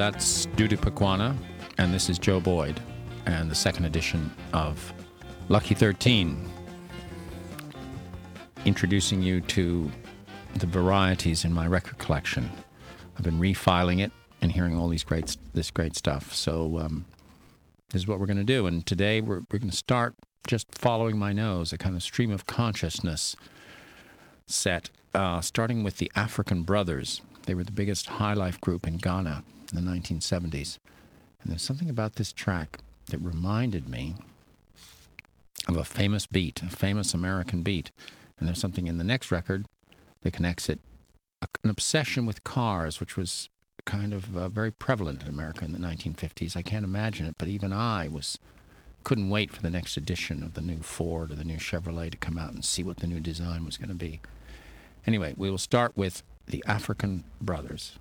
that's Dudu Pequana, and this is Joe Boyd, and the second edition of Lucky 13, introducing you to the varieties in my record collection. I've been refiling it and hearing all this great stuff. So this is what we're going to do, and today we're going to start just following my nose, a kind of stream of consciousness set, starting with the African Brothers. They were the biggest high life group in Ghana in the 1970s. And there's something about this track that reminded me of a famous beat, a famous American beat. And there's something in the next record that connects it, an obsession with cars, which was kind of very prevalent in America in the 1950s. I can't imagine it, but even I couldn't wait for the next edition of the new Ford or the new Chevrolet to come out and see what the new design was going to be. Anyway, we will start with the African Brothers.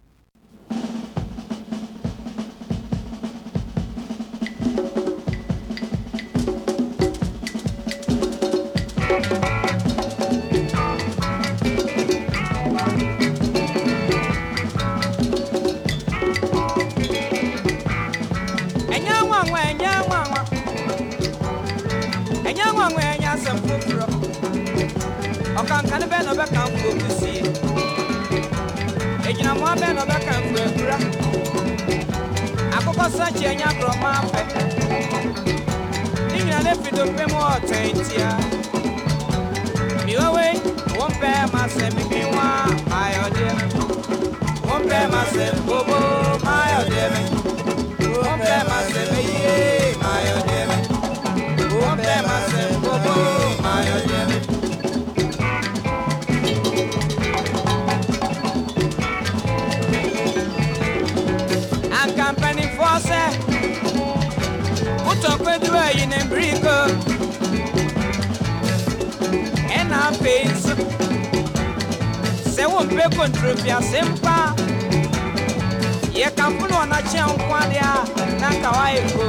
Contribia sempa ye kampuno na chankwadia na kawaiko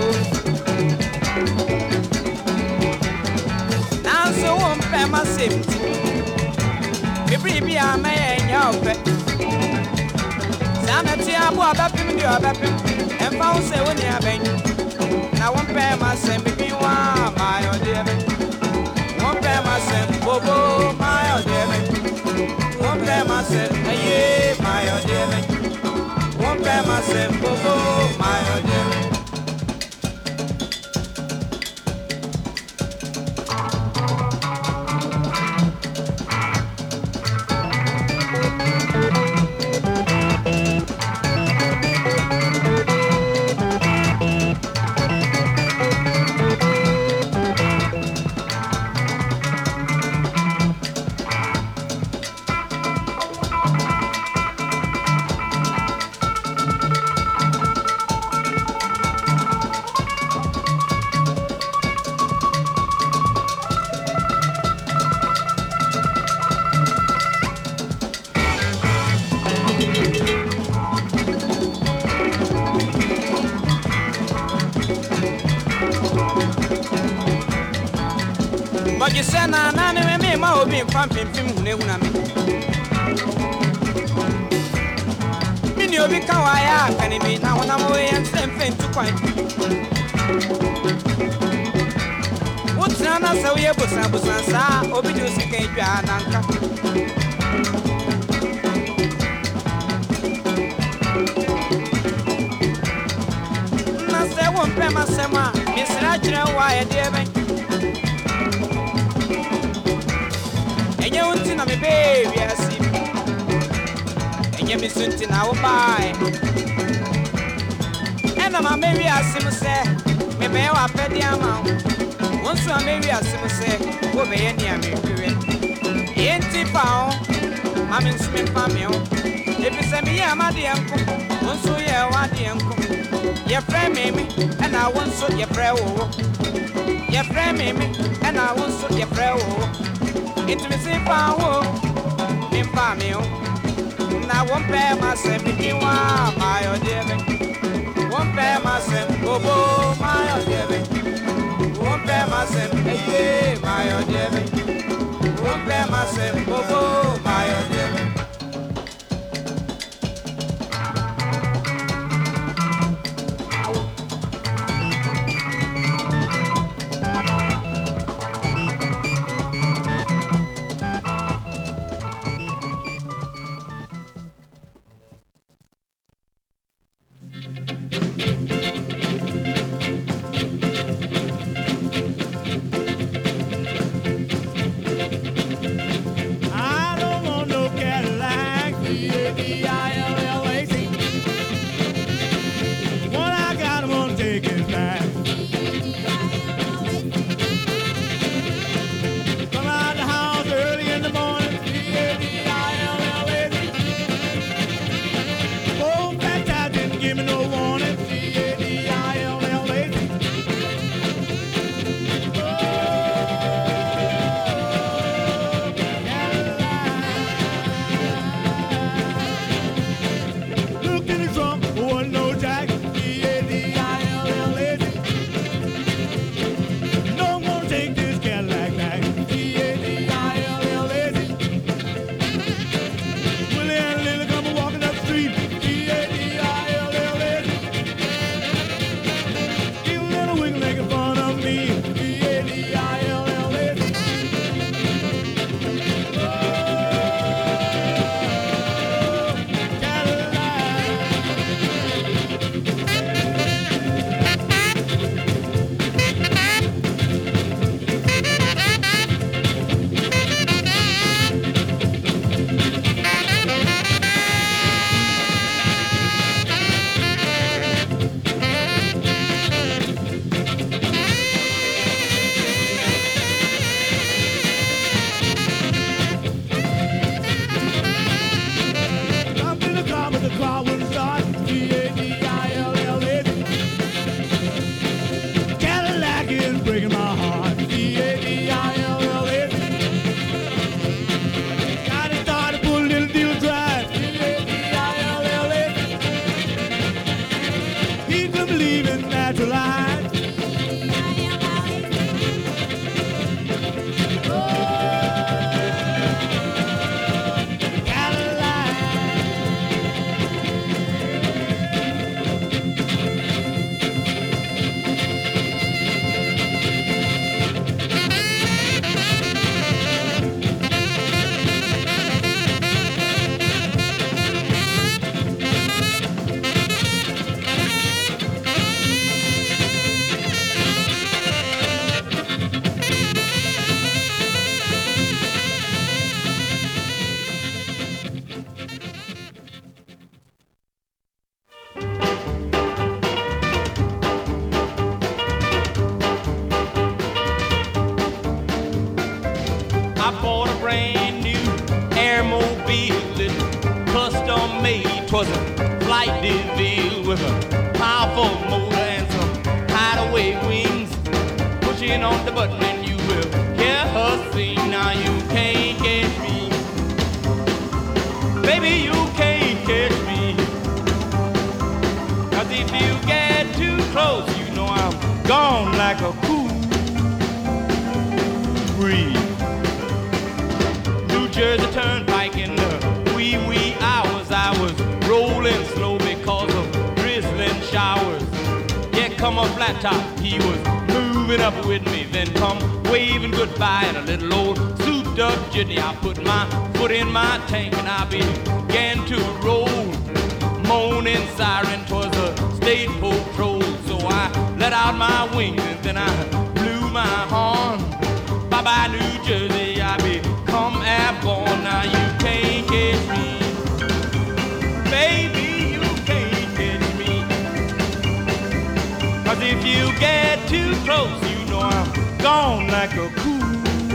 nanso wompe masemti bibia anya ope sana tia bo abapim dio abapim emfa wo se woni aben na wompe masembi wa mayo debe wompe masem bobo mayo debe won't pay myself, my old dear. Won't pay myself, my old dear. You said, "Nana, me, my old being pumping film, Neuna me. Minio become why can it be now when I'm away and same thing to quite. What's Nana so we have Busansa, Obidus Cape Ananka. Master won't pay my sema, Miss Rachel, why a dear man. Na me baby I see and you me soon to now buy and my baby I see me say me be wa pay the amount once my baby I see me say wo be near me we enti pa ma me nsi me pa me o if you say me am ade enko once ye wa ade enko ye friend me and I want so ye friend wo ye friend me and I want so ye friend wo. Into me say power, me family. Now won't pay myself, me want my old dear. Won't pay myself, bobo, my old dear. Won't pay myself, my old dear. Won't pay myself, bobo, my old dear. with a powerful motor and some hideaway wings. Pushing on the button and you will hear her sing. Now you can't catch me, baby, you can't catch me. 'Cause if you get too close, you know I'm gone like a cool breeze. New Jersey Turnpike in the wee hours, I was rolling slow because of drizzling showers. Yeah, come a flat top, he was moving up with me, then come waving goodbye in a little old souped up jitney. I put my foot in my tank and I began to roll. Moaning siren, 'twas a state patrol. So I let out my wings and then I blew my horn. Bye-bye, New Jersey, I become airborne. Now you can't catch me, baby, you can't catch me. 'Cause if you get too close, you know I'm gone like a cool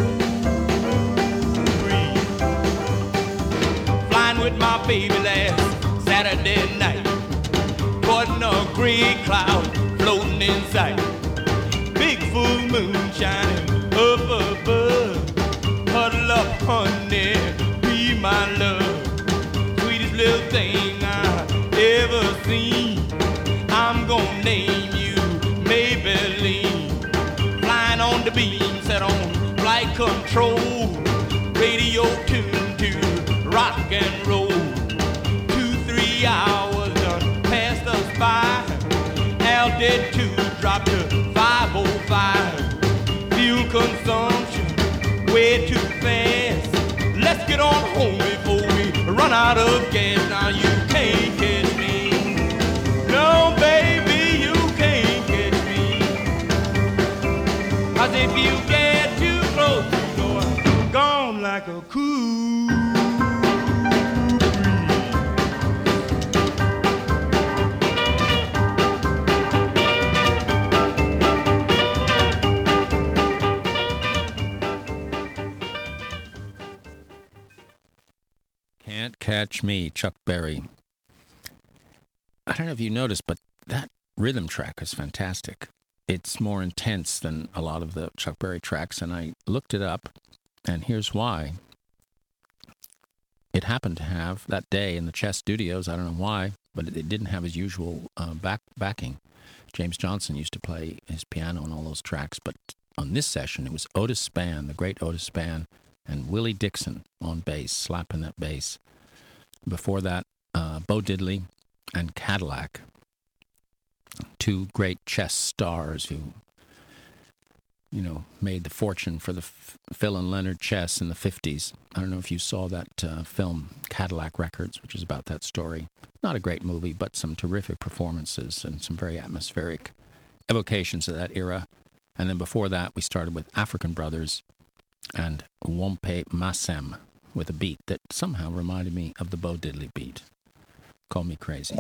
breeze. Flying with my baby last Saturday night, caught in a gray cloud floating in sight. Big full moon shining up above. Huddle up, honey, be my love. Sweetest little thing I ever seen. I'm gonna name you Maybelline. Flying on the beam, set on flight control. Radio tuned to rock and roll. 2-3 hours done passed us by. Altitude dropped to 505. Fuel consumption way too fast. Let's get on home before we run out of gas. Now you can't catch me, no baby, you can't catch me. 'Cause if you get too close, you know I'm gone like a cool. Can't Catch Me, Chuck Berry. I don't know if you noticed, but that rhythm track is fantastic. It's more intense than a lot of the Chuck Berry tracks, and I looked it up, and here's why. It happened to have, that day in the Chess Studios, I don't know why, but it didn't have his usual backing. James Johnson used to play his piano on all those tracks, but on this session, it was Otis Spann, the great Otis Spann, and Willie Dixon on bass, slapping that bass. Before that, Bo Diddley and Cadillac, two great chess stars who, you know, made the fortune for the Phil and Leonard chess in the 50s. I don't know if you saw that film, Cadillac Records, which is about that story. Not a great movie, but some terrific performances and some very atmospheric evocations of that era. And then before that, we started with African Brothers and Wompe Masem with a beat that somehow reminded me of the Bo Diddley beat. Call me crazy.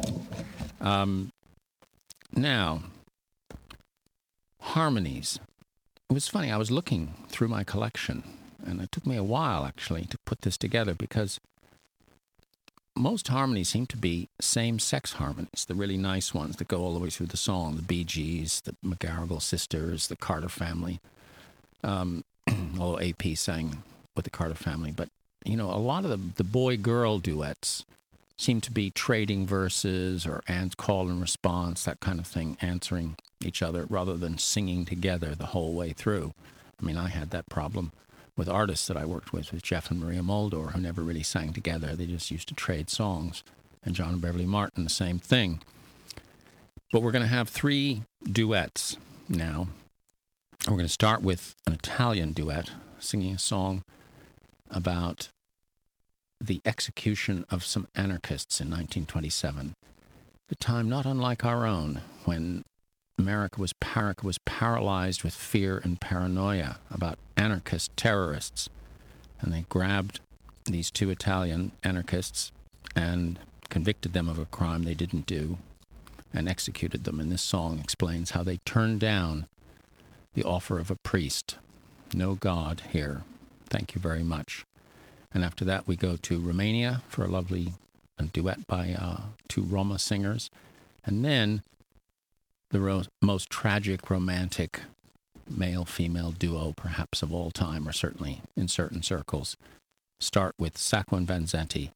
Now, harmonies. It was funny, I was looking through my collection, and it took me a while, actually, to put this together, because most harmonies seem to be same-sex harmonies, the really nice ones that go all the way through the song, the Bee Gees, the McGarrigle Sisters, the Carter Family, although AP sang with the Carter Family. But, you know, a lot of the boy-girl duets seem to be trading verses or call and response, that kind of thing, answering each other rather than singing together the whole way through. I mean, I had that problem with artists that I worked with Jeff and Maria Moldor, who never really sang together. They just used to trade songs. And John and Beverly Martin, the same thing. But we're going to have 3 duets now. We're going to start with an Italian duet, singing a song about the execution of some anarchists in 1927. A time not unlike our own, when America was paralyzed with fear and paranoia about anarchist terrorists. And they grabbed these 2 Italian anarchists and convicted them of a crime they didn't do and executed them. And this song explains how they turned down the offer of a priest. No God here. Thank you very much. And after that, we go to Romania for a lovely duet by 2 Roma singers. And then the most tragic romantic male-female duo perhaps of all time, or certainly in certain circles, start with Sacco and Vanzetti.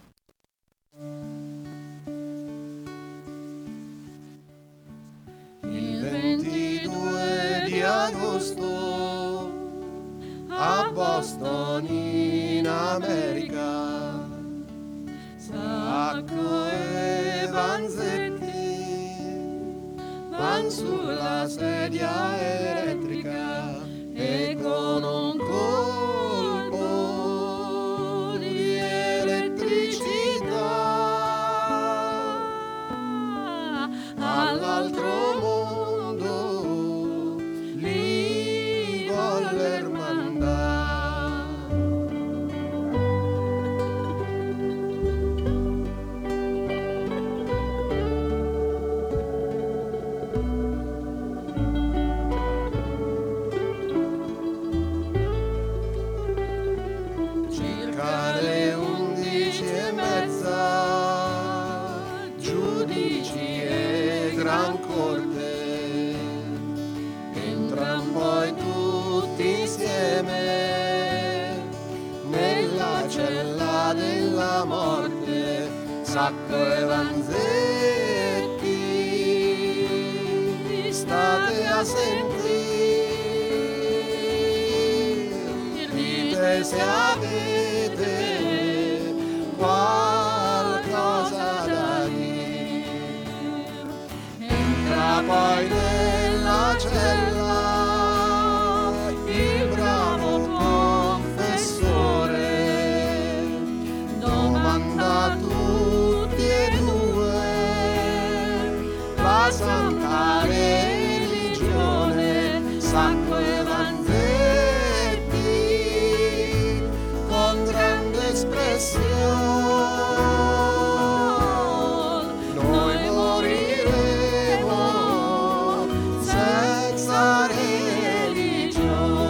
Il 22 di agosto a Boston in America, Sacco e Vanzetti van sulla sedia elettrica e con un colpo di elettricità all'altro mondo li voller mandare. Circa le 11:30, giudici e gran corte entran poi tutti insieme nella cella della morte. Sacco e Vanzetti, state a sentire, dite se avete qualcosa da dire. Entra poi nella cella il bravo confessore, domanda a tutti e due la santa religione. Sacco e Vanzetti con grande espressione, noi moriremo senza religione.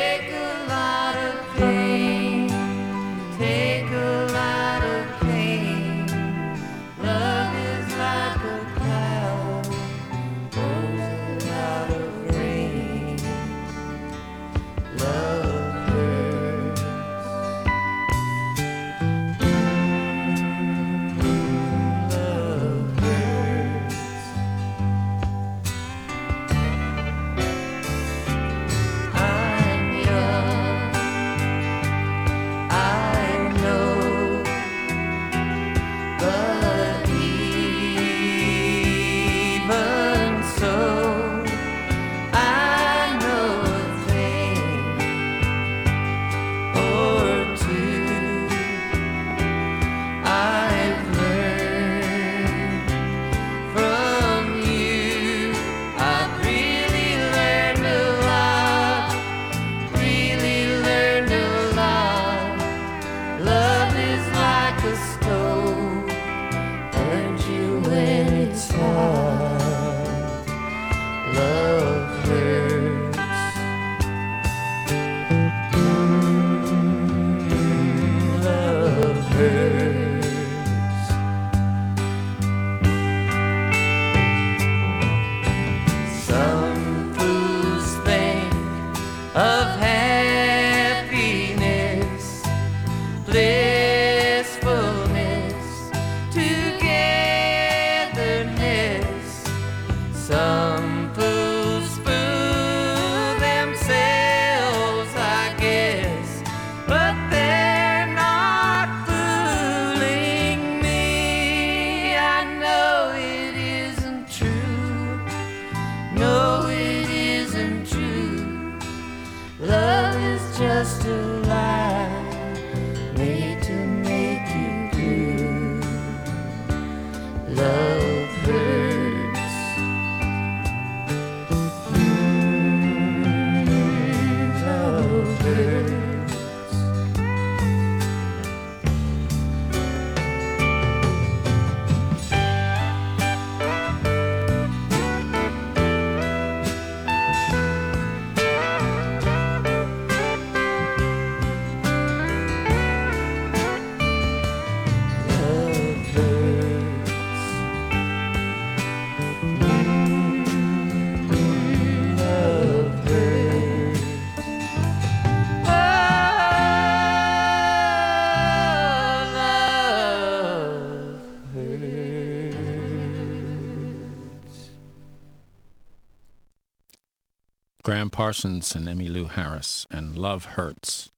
Take a lot of pain, take a lot of pain. Love is like a cloud, pours a lot of rain. Love hurts. Love hurts. I'm young, I know, but even so, I know a thing or two. I've learned from you. I've really learned a lot, really learned a lot. Love is like a stove, burns you when it's hot. Love hurts. Love hurts. Some fools think of happiness, blissfulness, togetherness. Some fools fool themselves, I guess, but they're not fooling me. I know it isn't true. No, it isn't true. Love is just a lie made to make you blue. Love hurts. Love hurts. Love hurts. Love hurts. Oh, love hurts. Graham Parsons and Emmylou Harris and Love Hurts.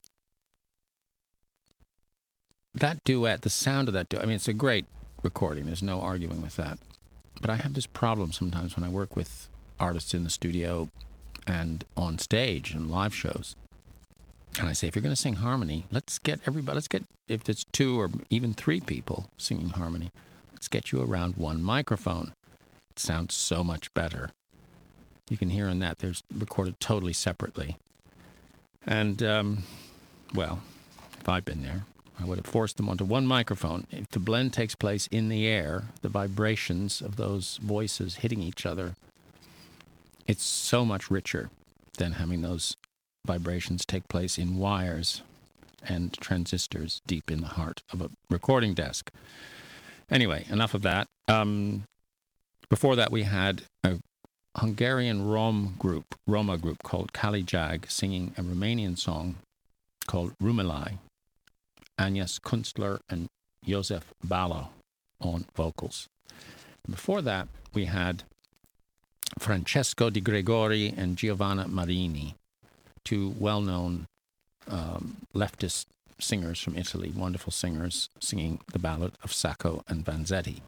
That duet, the sound of that duet, I mean, it's a great recording. There's no arguing with that. But I have this problem sometimes when I work with artists in the studio and on stage and live shows. And I say, if you're going to sing harmony, let's get everybody, if it's 2 or even 3 people singing harmony, let's get you around one microphone. It sounds so much better. You can hear in that there's recorded totally separately. And, well, if I'd been there, I would have forced them onto one microphone. If the blend takes place in the air, the vibrations of those voices hitting each other, it's so much richer than having those vibrations take place in wires and transistors deep in the heart of a recording desk. Anyway, enough of that. Before that, we had a Hungarian Roma group called Kalijag singing a Romanian song called Rumelai. Agnes Kunstler and Josef Balo on vocals. Before that, we had Francesco Di Gregori and Giovanna Marini, 2 well-known leftist singers from Italy, wonderful singers, singing the ballad of Sacco and Vanzetti.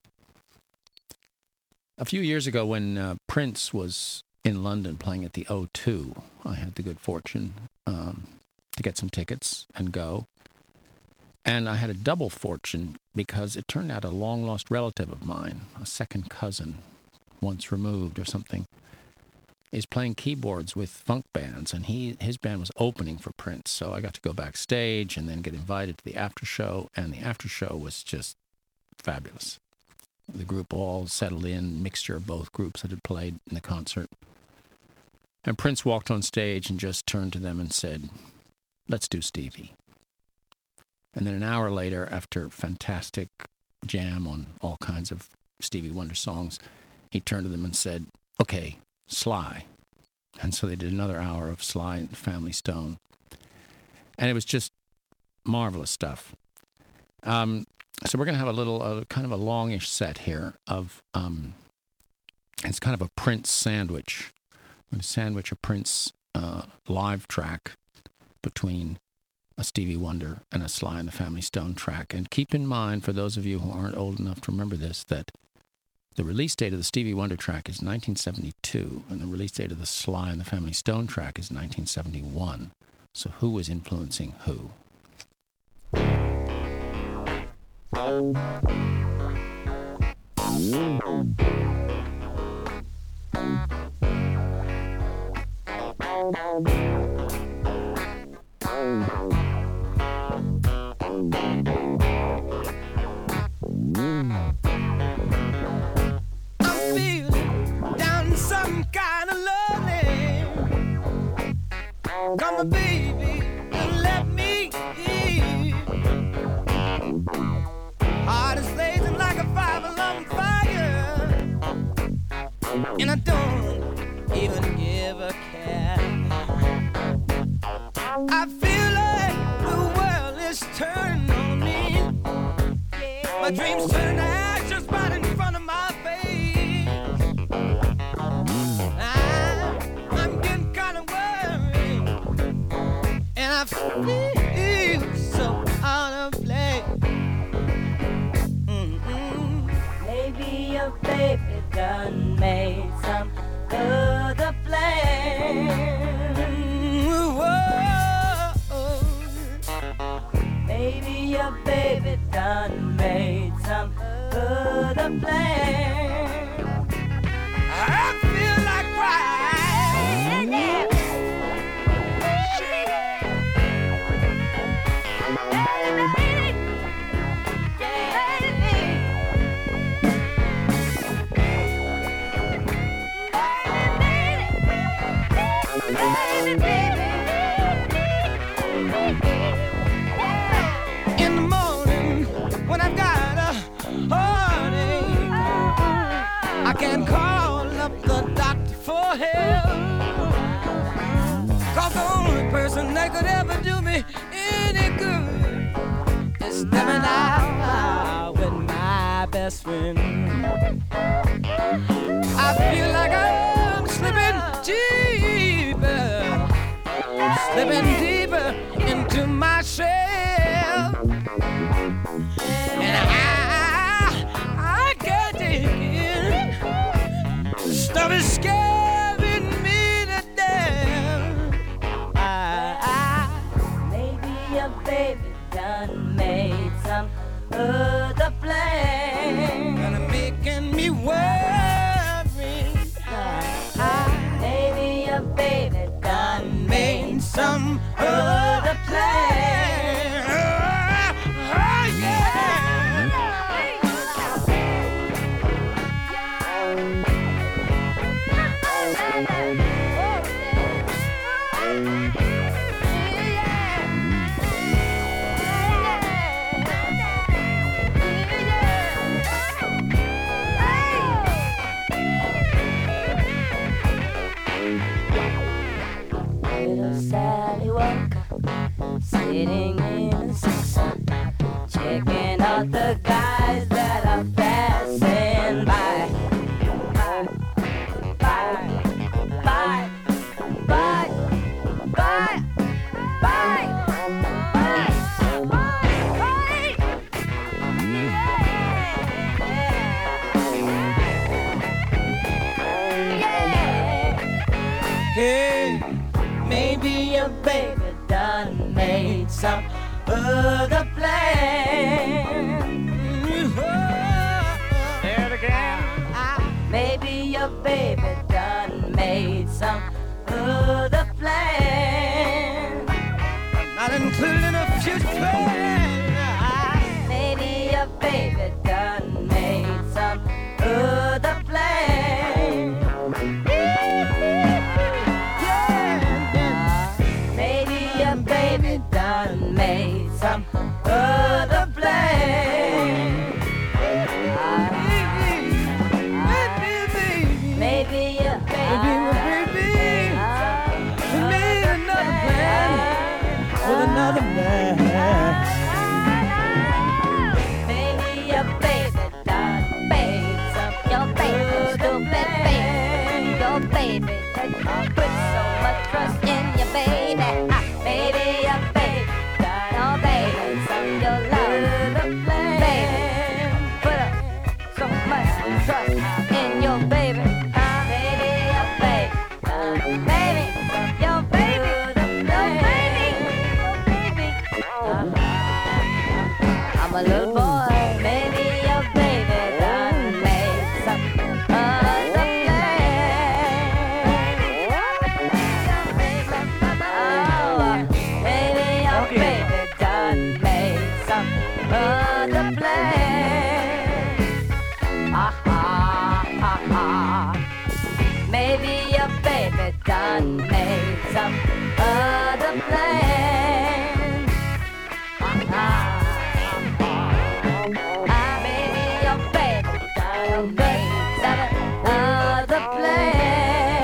A few years ago, when Prince was in London playing at the O2, I had the good fortune to get some tickets and go. And I had a double fortune because it turned out a long-lost relative of mine, a second cousin, once removed or something, is playing keyboards with funk bands, and his band was opening for Prince. So I got to go backstage and then get invited to the after show, and the after show was just fabulous. The group all settled in, mixture of both groups that had played in the concert. And Prince walked on stage and just turned to them and said, "Let's do Stevie." And then an hour later, after fantastic jam on all kinds of Stevie Wonder songs, he turned to them and said, "Okay, Sly." And so they did another hour of Sly and Family Stone. And it was just marvelous stuff. So we're going to have a little, kind of a longish set here of, it's kind of a Prince sandwich. I'm going to sandwich a Prince live track between a Stevie Wonder and a Sly and the Family Stone track. And keep in mind, for those of you who aren't old enough to remember this, that the release date of the Stevie Wonder track is 1972, and the release date of the Sly and the Family Stone track is 1971. So who was influencing who? I'm feeling down some kind of lonely. Come on, baby, and let me in. Heart is blazing like a 5-alarm fire, and I don't even give a care. I feel like the world is turning on me. My dreams turn to ashes right in front of my face. I'm getting kind of worried, and I feel so out of place. Maybe your baby done made some other plan. Whoa. Maybe your baby done made some other plan. I feel like crying. In the morning, when I've got a heartache, I can call up the doctor for help. 'Cause the only person that could ever do me any good is stepping out with my best friend. I feel like I'm slipping deeper into my shell, and I can't take it. Stuff is scaring me to death. Maybe your baby done made some other plan. And it's making me worry. Maybe your baby done Made some other plan. Oh, yeah. Little Sally Walker, sitting in the sun, checking out the guys that are passing by. Hey, maybe your baby done made some other plan. There it again. Maybe your baby done made some other plan. Not including a future plan. Maybe your baby done made some other plan. baby done made some other plan. Maybe your baby made another plan with another man. Maybe your baby done made some your baby that put so much trust in your baby. Maybe your baby done made some your love. Baby, put up so much trust in your baby. Maybe your baby, baby, your baby, your baby. I'm a little boy. Maybe your baby done made some other plan. Oh, maybe your baby done made some other plan. Maybe your baby done made some other plan. Maybe your baby done made some other plan.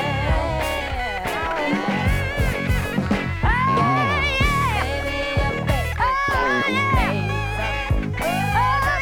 Maybe your baby done made some other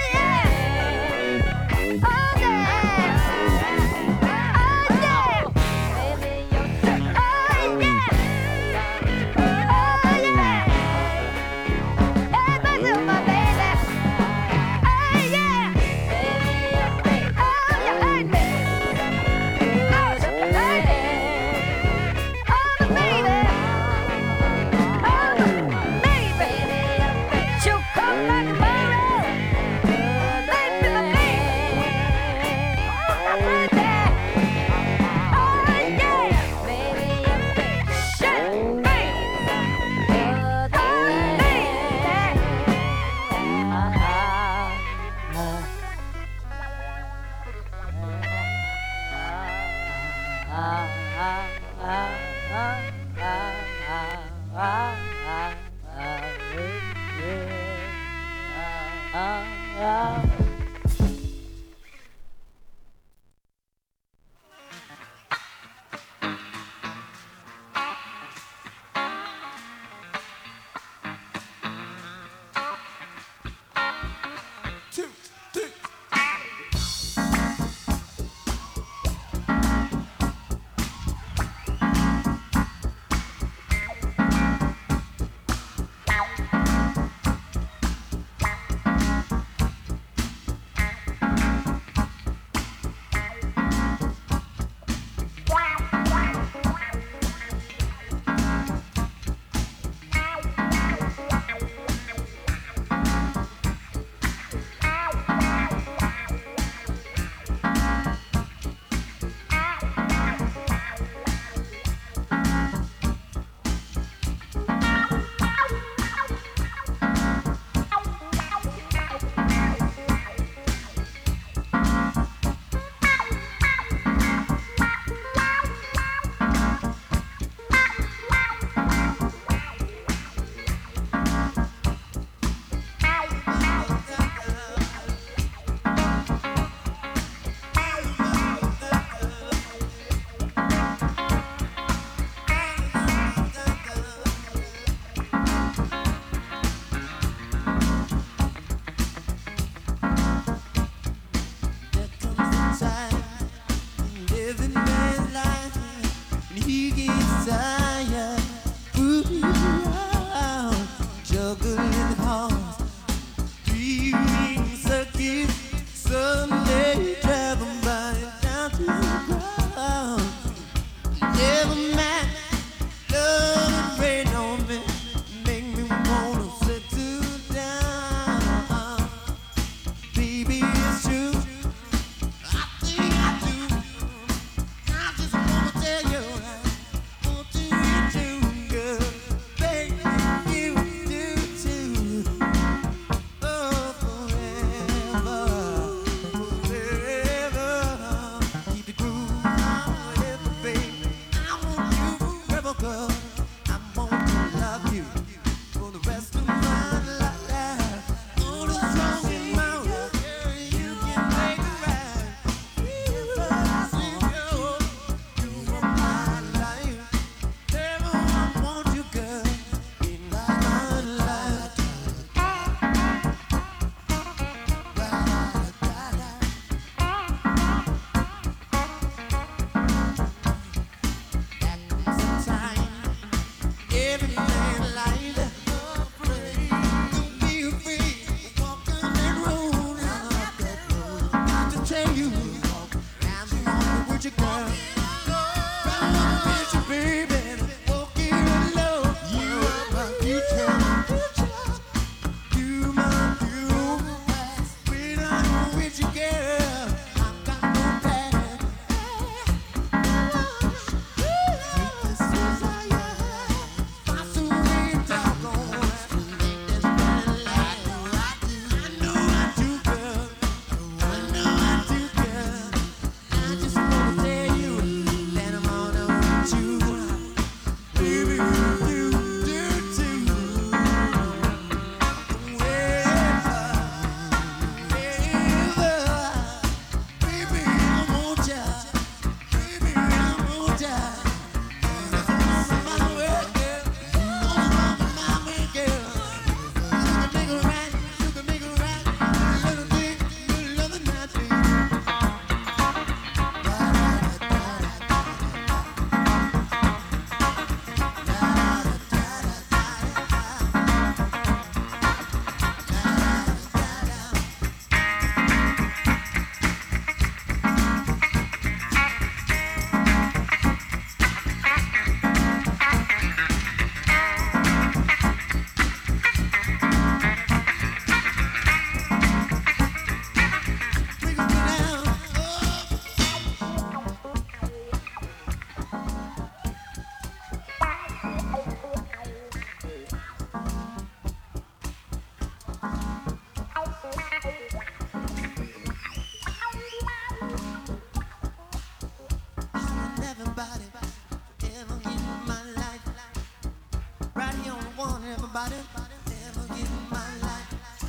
nobody ever in my life.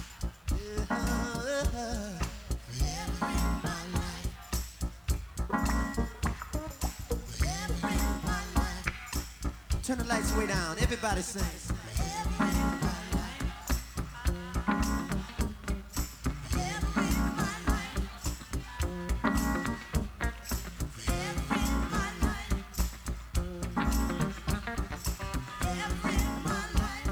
Ever in my life. Ever in my life. Turn the lights way down. Everybody sing. Ever in my life. Ever in my life. Ever in my life. Ever in my life.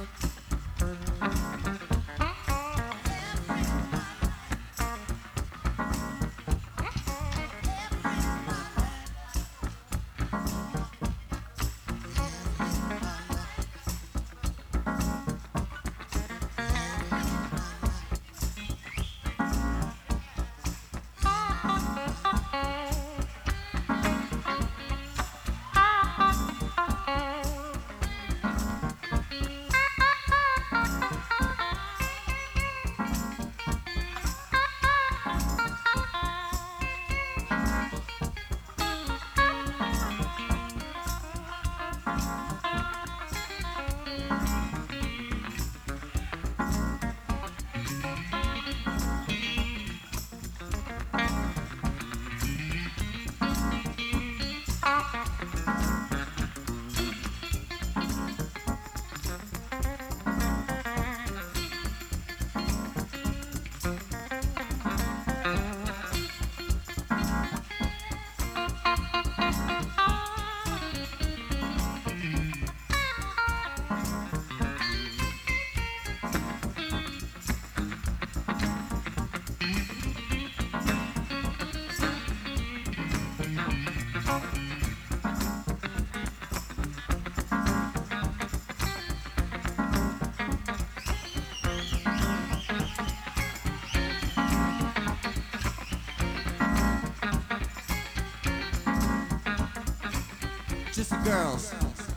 Just the girls.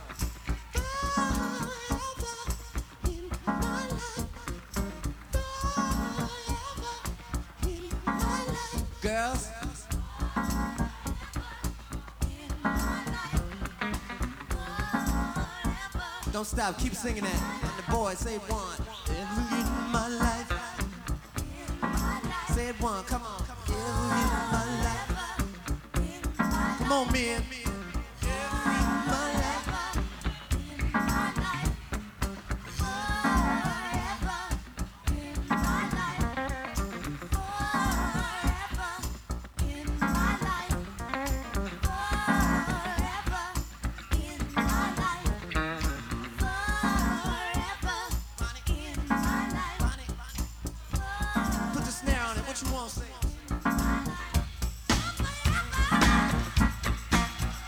Girls. Don't stop, keep singing that. And the boys say one. Ever in my life. Say it one, come on. Ever in my life. Come on, men. Put the snare on it, what you want to say?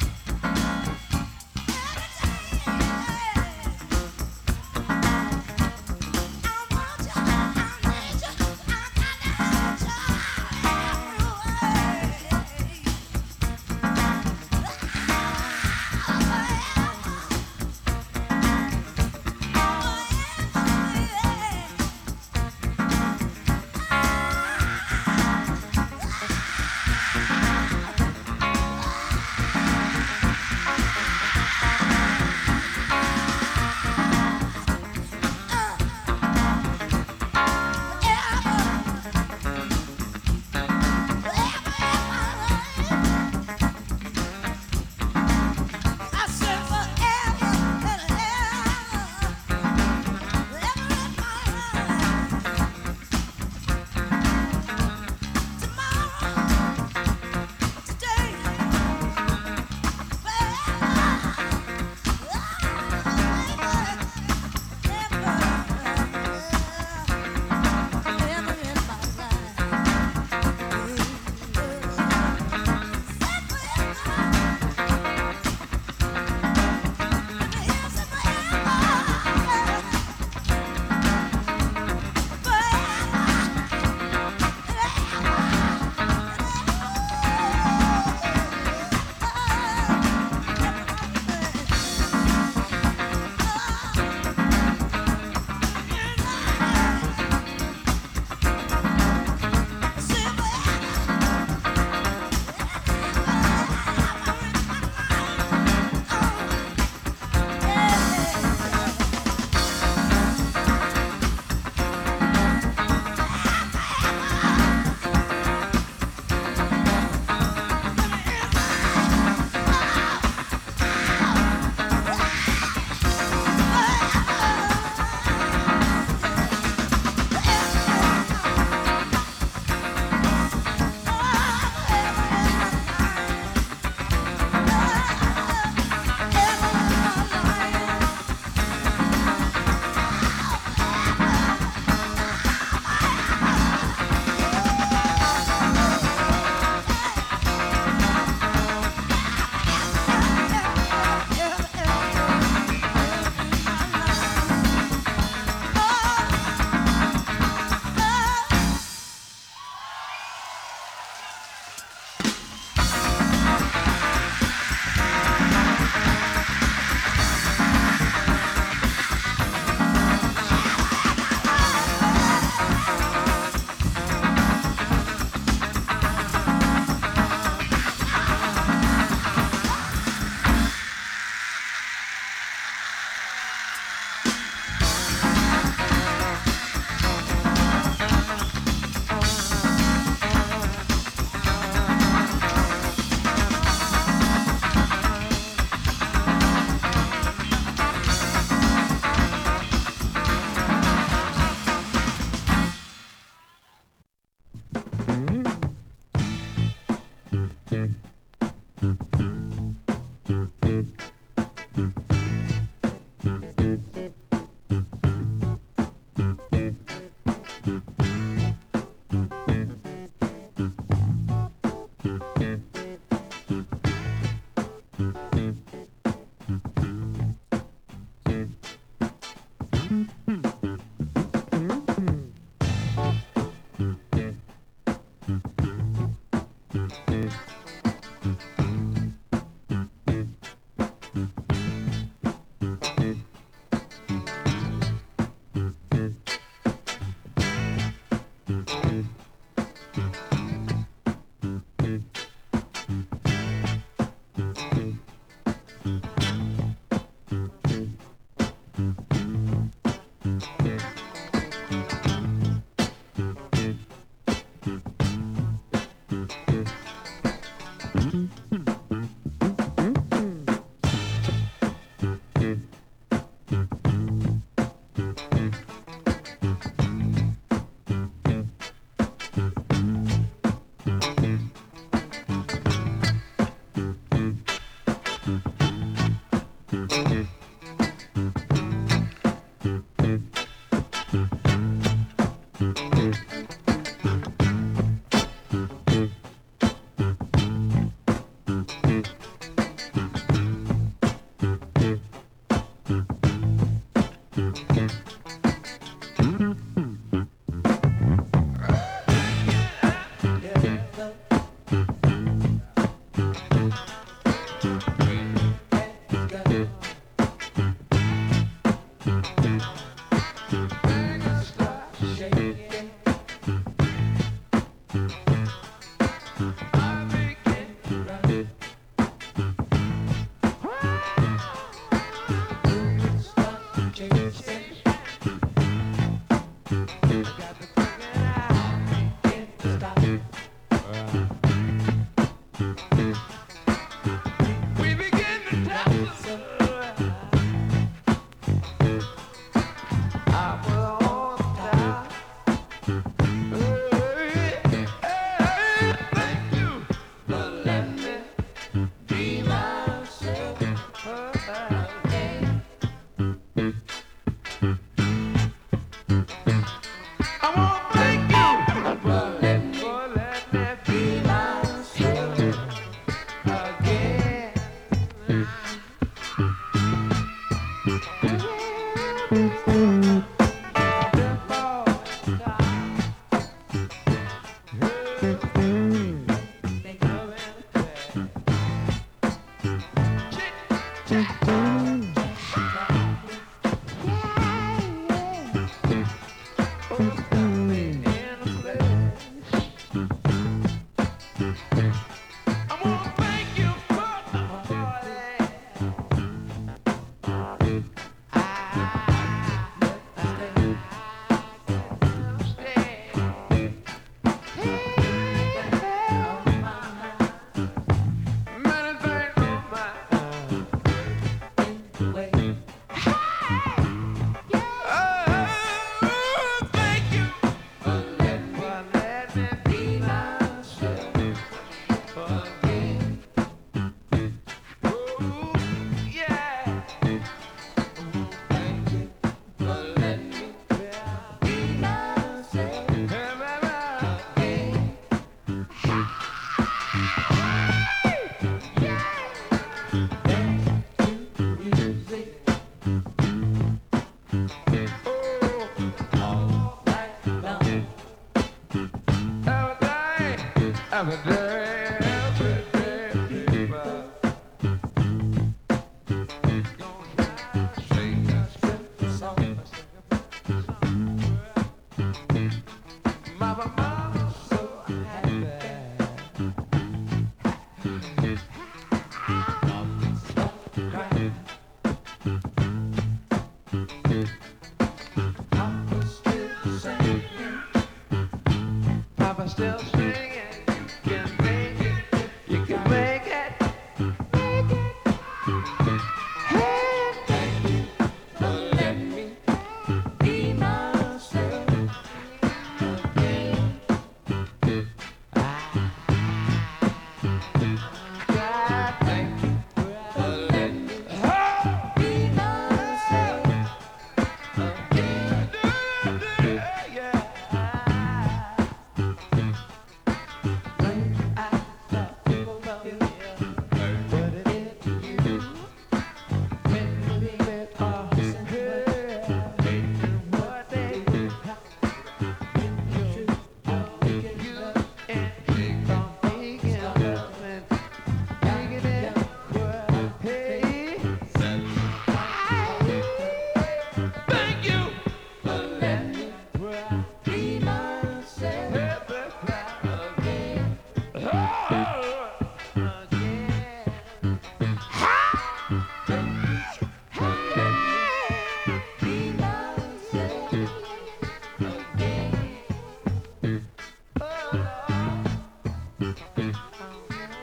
Still singing, you can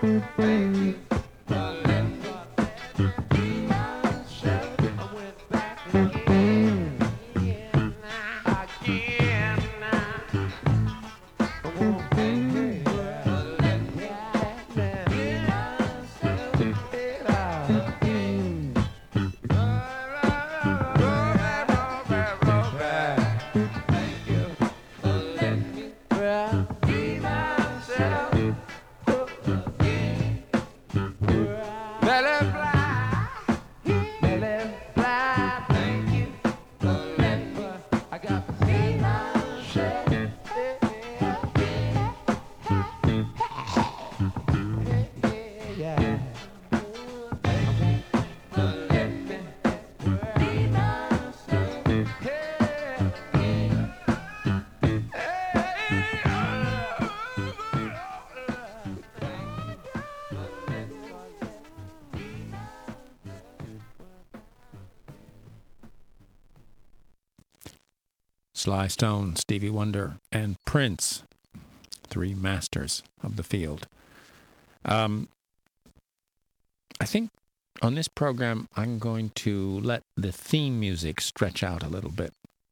Sly Stone, Stevie Wonder, and Prince, three masters of the field. I think on this program, I'm going to let the theme music stretch out a little bit.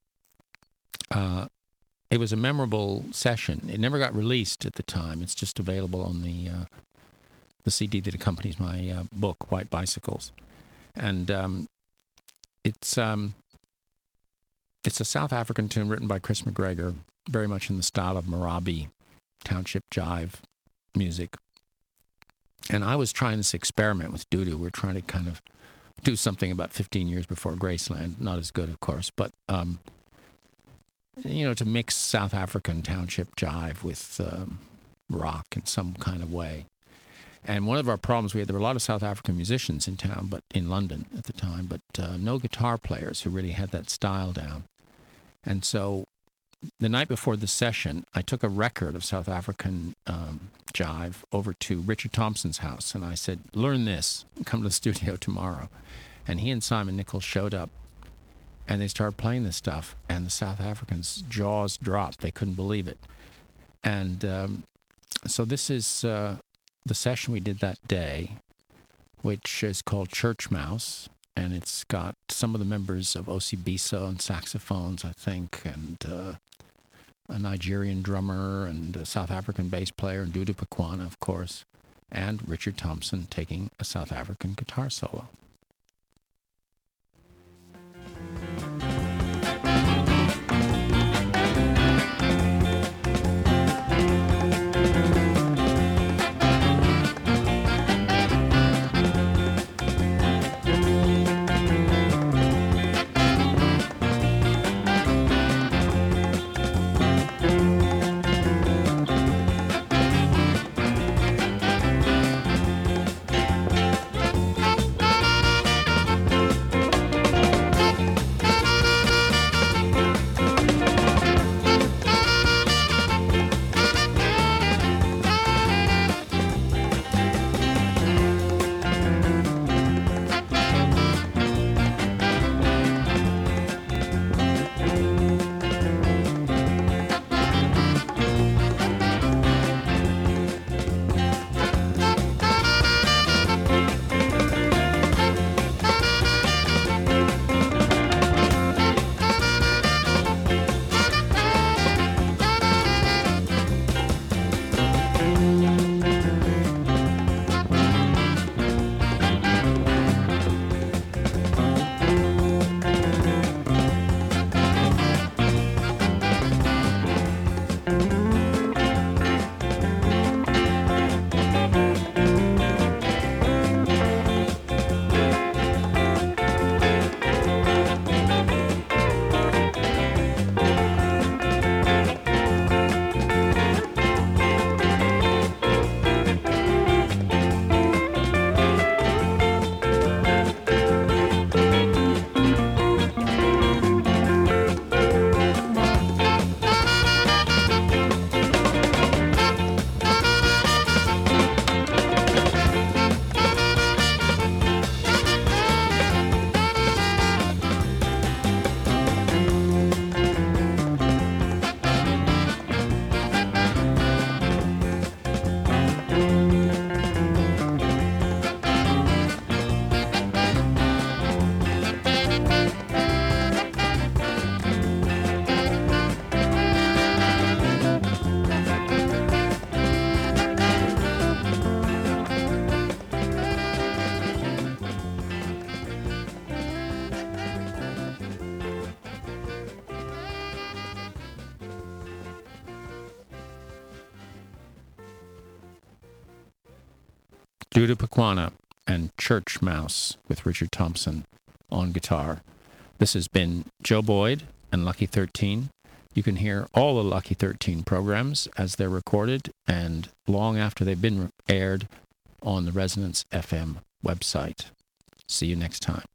It was a memorable session. It never got released at the time. It's just available on the CD that accompanies my book, White Bicycles. And it's a South African tune written by Chris McGregor, very much in the style of Marabi township jive music. And I was trying this experiment with Dudu. We're trying to kind of do something about 15 years before Graceland. Not as good, of course, but, to mix South African township jive with rock in some kind of way. And one of our problems, there were a lot of South African musicians in town, but in London at the time, but no guitar players who really had that style down. And so the night before the session, I took a record of South African jive over to Richard Thompson's house, and I said, learn this, come to the studio tomorrow. And he and Simon Nichols showed up, and they started playing this stuff, and the South Africans' jaws dropped. They couldn't believe it. And so this is the session we did that day, which is called Church Mouse, and it's got some of the members of Osibisa on saxophones, I think, and a Nigerian drummer and a South African bass player, and Dudu Pekwana, of course, and Richard Thompson taking a South African guitar solo. Judah Pequana and Church Mouse with Richard Thompson on guitar. This has been Joe Boyd and Lucky 13. You can hear all the Lucky 13 programs as they're recorded and long after they've been aired on the Resonance FM website. See you next time.